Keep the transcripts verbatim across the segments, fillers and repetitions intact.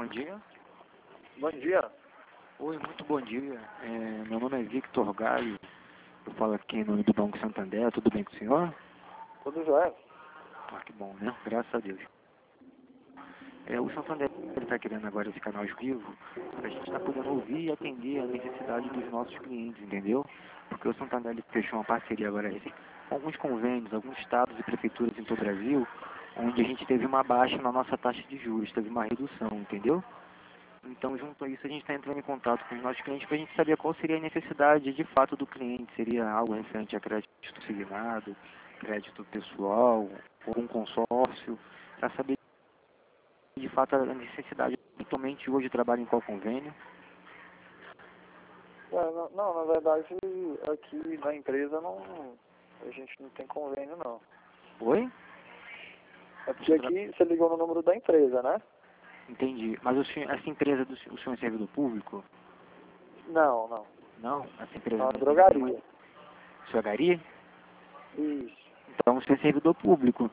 Bom dia. Bom dia. Oi, muito bom dia. É, meu nome é Victor Galho. Eu falo aqui em nome do Banco Santander. Tudo bem com o senhor? Tudo jóia? Ah, que bom, né? Graças a Deus. É, o Santander está criando agora esse canal ao vivo para a gente estar podendo ouvir e atender a necessidade dos nossos clientes, entendeu? Porque o Santander ele fechou uma parceria agora recente com alguns convênios, alguns estados e prefeituras em todo o Brasil, onde a gente teve uma baixa na nossa taxa de juros, teve uma redução, entendeu? Então, junto a isso, a gente está entrando em contato com os nossos clientes para a gente saber qual seria a necessidade de fato do cliente. Seria algo referente a crédito consignado, crédito pessoal, ou um consórcio, para saber de fato a necessidade. Atualmente, hoje trabalha em qual convênio? É, não, não, na verdade, aqui na empresa não, a gente não tem convênio, não. Oi? É porque aqui você ligou no número da empresa, né? Entendi. Mas o senhor, essa empresa, do, o senhor é servidor público? Não, não. Não? Essa É empresa uma não é drogaria. drogaria? Isso. Então, o senhor é servidor público.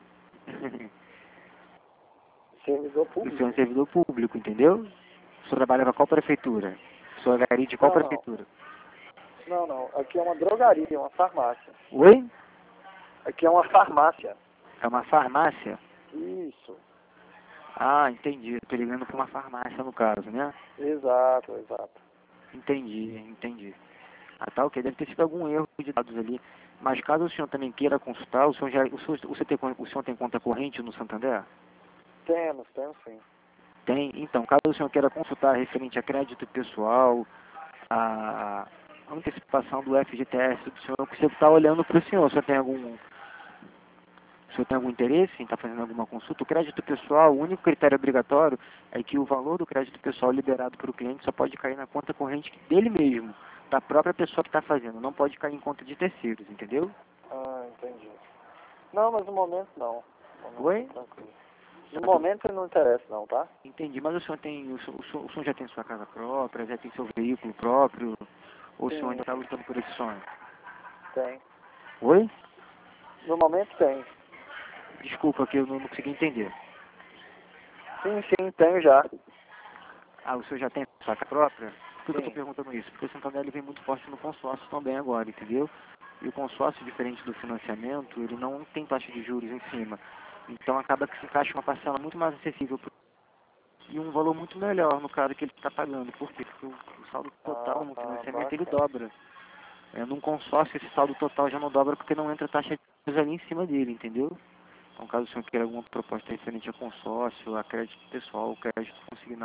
Servidor O senhor é público? servidor público, entendeu? O senhor trabalha para qual prefeitura? O senhor é gari de qual Não, não. prefeitura? Não, não. Aqui é uma drogaria, uma farmácia. Oi? Aqui é uma farmácia. É uma farmácia? Isso. Ah, entendi. Estou ligando para uma farmácia no caso, né? Exato, exato. Entendi, entendi. Ah, tá, ok. Deve ter sido algum erro de dados ali. Mas caso o senhor também queira consultar, o senhor, já, o senhor, o senhor, tem, o senhor tem conta corrente no Santander? Temos, temos sim. Tem. Então, caso o senhor queira consultar referente a crédito pessoal, a antecipação do F G T S do senhor, você está olhando para o senhor. O senhor tem algum... O senhor tem algum interesse em estar fazendo alguma consulta? O crédito pessoal, o único critério obrigatório é que o valor do crédito pessoal liberado para o cliente só pode cair na conta corrente dele mesmo, da própria pessoa que está fazendo. Não pode cair em conta de terceiros, entendeu? Ah, entendi. Não, mas no momento não. No momento Oi? tá tranquilo. No momento não interessa não, tá? Entendi, mas o senhor tem, o senhor, o senhor, o senhor já tem sua casa própria, já tem seu veículo próprio, ou o senhor ainda Sim, está lutando por esse sonho? tem. Oi? No momento tem. Desculpa que eu não, não consegui entender. Sim, sim, tenho já. Ah, o senhor já tem sua casa própria? Por que eu estou Sim. perguntando isso? Porque o Santander ele vem muito forte no consórcio também agora, entendeu? E o consórcio, diferente do financiamento, ele não tem taxa de juros em cima. Então acaba que se encaixa uma parcela muito mais acessível pro... e um valor muito melhor no caso que ele está pagando. Por quê? Porque o, o saldo total Ah, no ah, financiamento ele bacana. dobra. É, num consórcio esse saldo total já não dobra porque não entra taxa de juros ali em cima dele, entendeu? Então caso o senhor queira alguma proposta referente a consórcio, a crédito pessoal, crédito consignado,